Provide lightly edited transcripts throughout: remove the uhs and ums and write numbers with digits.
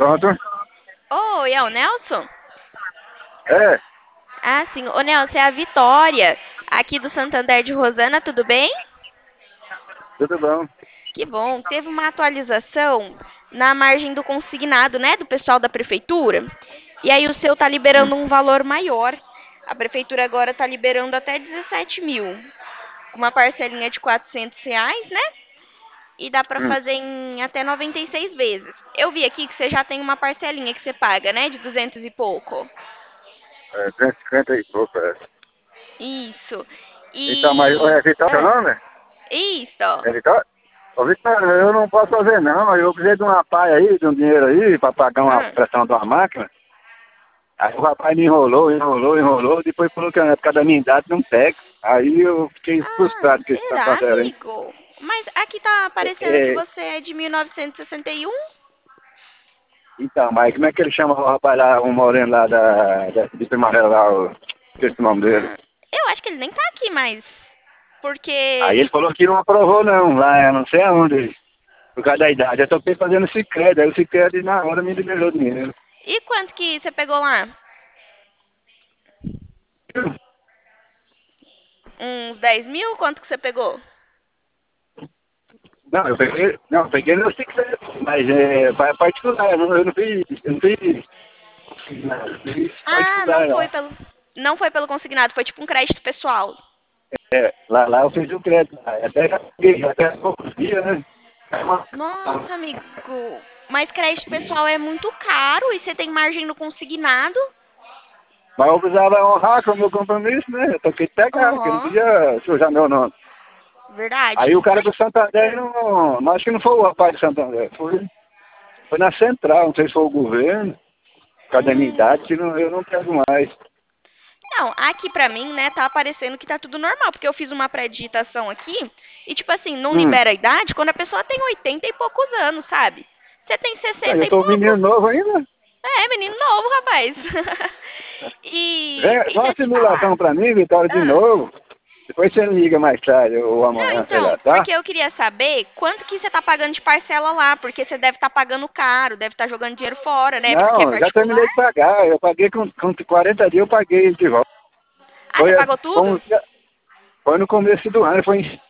Pronto. Oi, é o Nelson? É, Ah, sim. Ô, Nelson, é a Vitória, aqui do Santander de Rosana, tudo bem? tudo bom. Que bom. Teve uma atualização na margem do consignado, né, do pessoal da prefeitura. E aí o seu tá Hum, liberando um valor maior. A prefeitura agora tá liberando até 17 mil, com uma parcelinha de R$ 400, né? E dá pra hum. fazer em até 96 vezes. Eu vi aqui que você já tem uma parcelinha que você paga, né, de 200 e pouco. É, 250 e pouco, é. Isso. Então, mas E... é Vitória Ah, não, né? isso. É Vitória? Ô, Vitória, eu não posso fazer não. Eu precisei de uma paia aí, de um dinheiro aí, pra pagar uma Ah, pressão de uma máquina. Aí o rapaz me enrolou, depois falou que por causa da minha idade não pega. Aí eu fiquei frustrado com esse será, Santander, hein? amigo? Mas aqui tá aparecendo que É, você é de 1961. então, mas como é que ele chama o rapaz lá, o moreno lá de Primarela lá, esqueci o nome dele. Ah, eu acho que ele nem tá aqui mais. Aí Porque. ele falou que não aprovou não, lá eu não sei aonde, por causa da idade. Eu toquei fazendo Sicredi, aí o Sicredi na hora me liberou dinheiro. E quanto que você pegou lá? Uns 10 mil? Quanto que você pegou? Não, eu peguei no Sicredi, mas é particular, eu não fiz, não, fiz Ah, particular, não. não foi pelo consignado, foi tipo um crédito pessoal. É, lá eu fiz o crédito, até já peguei, até há poucos dias, né? É uma- Nossa, amigo. Mas crédito pessoal é muito caro e você tem margem no consignado? Mas eu precisava honrar com o meu compromisso, né? Eu toquei de pegar, porque eu não Aham, podia sujar meu nome. verdade. Aí o cara Mas, do Santander, não acho que não foi o rapaz do Santander, foi na central, não sei se foi o governo, por causa da minha idade, hum, que eu não pego mais. não, aqui pra mim, né, tá aparecendo que tá tudo normal, porque eu fiz uma pré-digitação aqui e, tipo assim, não Hum, libera a idade quando a pessoa tem 80 e poucos anos, sabe? Você tem aí 60 eu e sou um menino poucos. novo ainda. É, menino novo, rapaz. Vem, E dá deixa uma eu te falar. simulação pra mim, Vitória, de Ah, novo. Depois você liga mais tarde, ou não, amanhã, sei lá, então, tá? porque eu queria saber quanto que você tá pagando de parcela lá, porque você deve estar pagando caro, deve estar jogando dinheiro fora, né? Porque é Não, já particular. terminei de pagar. Eu paguei com 40 dias, eu paguei ele de volta. Ah, você Foi, pagou foi, tudo? foi no começo do ano, foi em...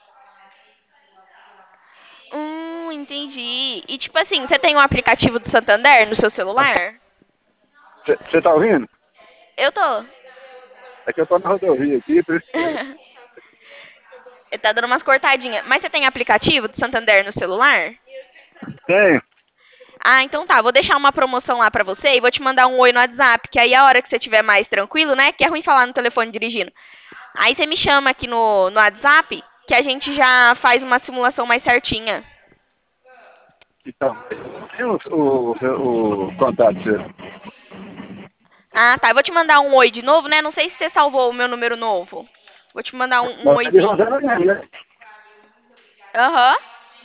Entendi. E tipo assim, você tem um aplicativo do Santander no seu celular? Você tá ouvindo? Eu tô. É que eu tô na rodovia aqui, por isso que... Ele tá dando umas cortadinhas. Mas você tem aplicativo do Santander no celular? Tem. Ah, então tá. Vou deixar uma promoção lá pra você e vou te mandar um oi no WhatsApp, que aí a hora que você estiver mais tranquilo, né? Que é ruim falar no telefone dirigindo. Aí você me chama aqui no WhatsApp, que a gente já faz uma simulação mais certinha. Então, tem o contato seu. Ah, tá. Eu vou te mandar um oi de novo, né? Não sei se você salvou o meu número novo. Vou te mandar um Mas é de oizinho. Rosana mesmo, né? Aham.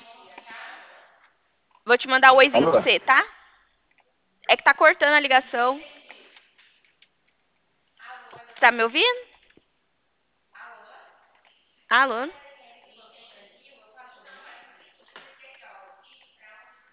Vou te mandar o oizinho pra Alô? você, tá? É que tá cortando a ligação. Você tá me ouvindo? Alô?